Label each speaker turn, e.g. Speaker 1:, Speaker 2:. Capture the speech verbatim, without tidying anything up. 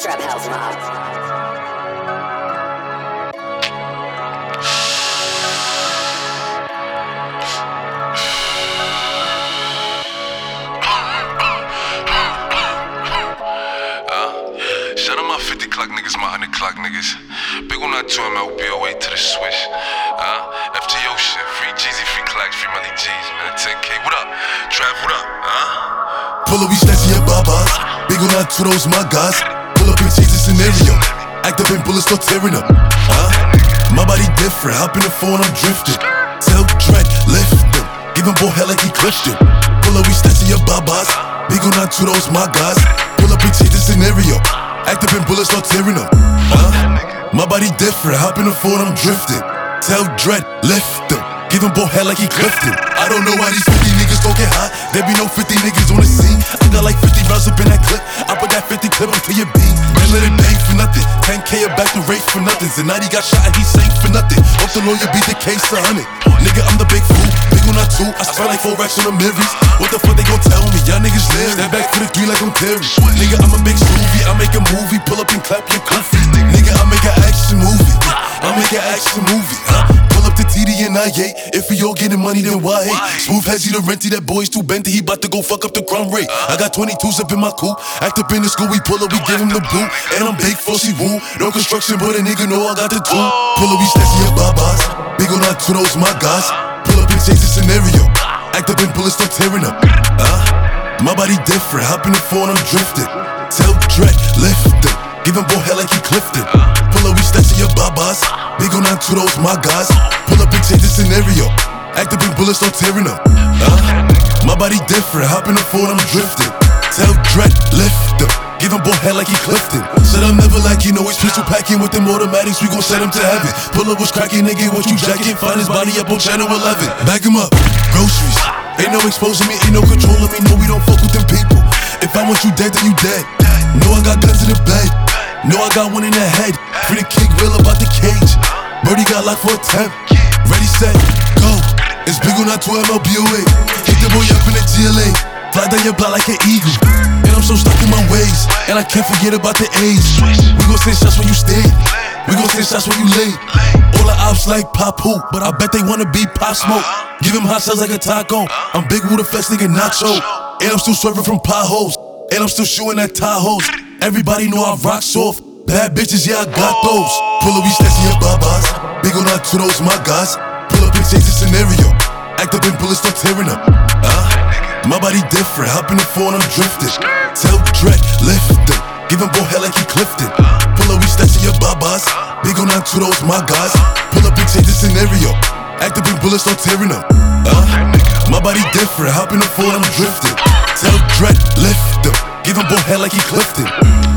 Speaker 1: Trap House Mob.
Speaker 2: Shout out my fifty clock niggas, my one hundred clock niggas. Big on that two M L B away to the swish. Uh, F T O shit, free Jeezy, free Clocks, free Melly G's, man. ten K, what up? Trap, what up? Huh?
Speaker 3: Pull up, we snatching your babas. Big on that two, those my guys. Pull up and change the scenario. Act up and bullets start tearing up. Huh? My body different, hop in the phone, I'm drifting. Tell Dread, lift him. Give him boy hell like he clipped it. Pull up, we snatching your babas. Big on that two, those my guys. Pull up and change the scenario. Act up and bullets start tearing up. Huh? My body different, hop in the phone, I'm drifting. Tell Dread, lift him. Give him both head like he clipped it. I don't know why these fifty niggas don't get hot. There be no fifty niggas on the scene. I got like fifty rounds up in that clip. I put that fifty clip until you beat. Man, let it bang for nothing. ten K a back to race for nothing. Zanatti got shot and he sank for nothing. Hope the lawyer beat the case a hundred. Nigga, I'm the big fool. Big on that two. I spent like four racks on the mirrors. What the fuck they gon' tell me? Y'all niggas live. Step back for the three like I'm Terry. Nigga, I'm a big movie. I make a movie. Pull up and clap your comfy. Nigga, I make an action movie. I make an action movie. Huh? Pull up the T D and I eight. If we all getting money, then why hate? Smooth Hezzy the renty, that boy's too benty. He bout to go fuck up the crumb rate. I got twenty-twos up in my coupe. Act up in the school, we pull up, we give him the boot. And I'm big, fussy woo. No construction, but a nigga know I got the tool. Pull up, we snatching your babas. Big on that two, those my guys. Pull up and change the scenario. Act up and bullets start tearing up. Uh, my body different, hop in the phone, I'm drifting. Tell Dread, lift him. Give him boy hell like he clipped it. Pull up, we snatching your babas. Big on that two, those my guys. Pull up and change the scenario. Act up and bullets start tearing up. Uh, my body different, hop in the phone, I'm drifting. Tell Dread, lift him. Give him boy head like he clipped it. Said I'm never like you know he's pistol packing with them automatics. We gon' send him to heaven. Pull up was cracking, nigga, what you jacking? Find his body up on channel eleven. Back him up, groceries. Ain't no exposing me, ain't no controlling me. No, we don't fuck with them people. If I want you dead, then you dead. No, I got guns in the bed. No, I got one in the head. Free the kick, real about the cage. Birdie got locked for a temp. Ready, set, go. It's big on that two M L B away. Hit the boy up in the G L A. Fly down your block like an eagle. And I'm so stuck in my ways. And I can't forget about the age. We gon' send shots when you stay. We gon' send shots when you late. All the ops like Pop Hoop, but I bet they wanna be Pop Smoke. Give him hot shots like a taco. I'm big with a flex nigga nacho. And I'm still swerving from potholes. And I'm still shooting at Tahoes. Everybody know I rock soft. Bad bitches, yeah, I got those. Pull up, we snatching your babas. Big on that two, those my guys. Pull up and change the scenario. Act up and bullets start tearing up. Uh, my body different, hop in the phone, I'm drifting. Tell Dread, lift him. Give him boy hell like he clipped it. Pull up, we snatching your babas. Big on that two, those my guys. Pull up and change the scenario. Act up and bullets start tearing up. Uh, my body different, hop in the phone, I'm drifting. Tell Dread, lift him. Give him boy head like he clipped it.